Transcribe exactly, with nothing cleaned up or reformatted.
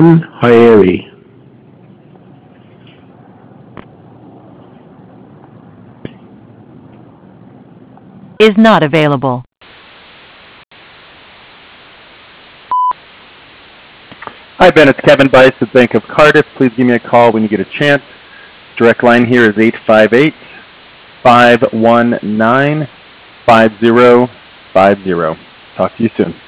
Kevin Hyeri. Is not available. Hi, Ben. It's Kevin Bice at Bank of Cardiff. Please give me a call when you get a chance. Direct line here is eight five eight, five one nine, five zero five zero. Talk to you soon.